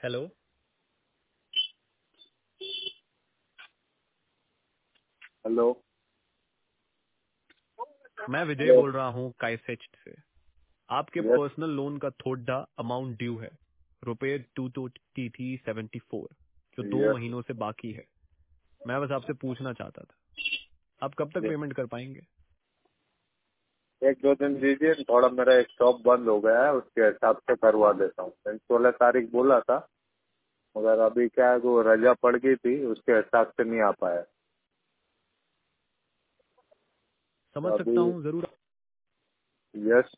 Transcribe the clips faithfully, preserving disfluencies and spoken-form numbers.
Hello. Hello. मैं विजय hello. बोल रहा हूँ काइसेस्ट से। आपके यस। पर्सनल लोन का थोड़ा अमाउंट ड्यू है, रुपए टू टू टी थी सेवेंटी फोर, जो दो यस। महीनों से बाकी है। मैं बस आपसे पूछना चाहता था, आप कब तक यस। पेमेंट कर पाएंगे? एक दो दिन दीजिए, थोड़ा मेरा एक शॉप बंद हो गया है, उसके हिसाब से करवा देता हूँ। मैंने सोलह तारीख बोला था, मगर अभी क्या है, वो रजा पड़ गई थी, उसके हिसाब से नहीं आ पाया। समझ तो सकता अभी। हूँ जरूर। यस।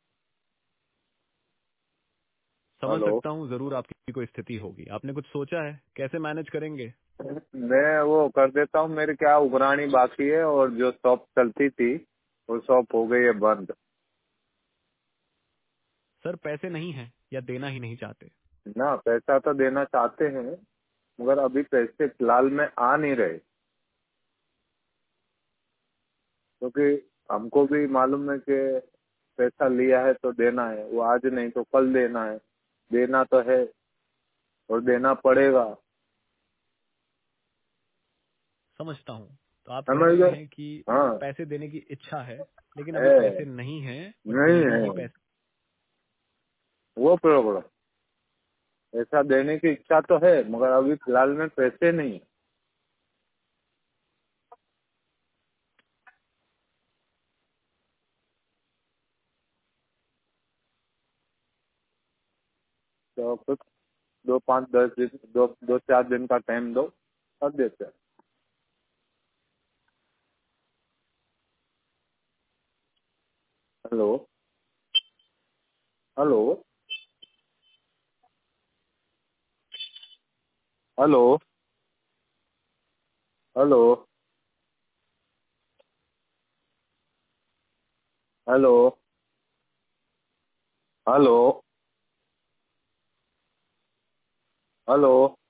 समझ हेलो। सकता हूँ जरूर आपकी कोई स्थिति होगी। आपने कुछ सोचा है कैसे मैनेज करेंगे? मैं वो कर देता हूँ, मेरी क्या उगरानी बाकी है, और जो शॉप चलती थी वो शॉप हो गई है बंद। सर पैसे नहीं है या देना ही नहीं चाहते? ना, पैसा तो देना चाहते हैं, मगर अभी पैसे फिलहाल में आ नहीं रहे, क्योंकि हमको भी मालूम है कि पैसा लिया है तो देना है, वो आज नहीं तो कल देना है। देना तो है और देना पड़ेगा। समझता हूँ। तो आप कह समझ रहे गए। हैं कि हाँ। पैसे देने की इच्छा है, लेकिन अभी है। पैसे नहीं है और नहीं डेली है ही पैसे। वो प्रॉब्लम। पैसा देने की इच्छा तो है, मगर अभी फिलहाल में पैसे नहीं है। तो कुछ दो पाँच दस दिन, दो दो चार दिन का टाइम दो, कर देते हैं। Hello. Hello. Hello. Hello. Hello. Hello. Hello.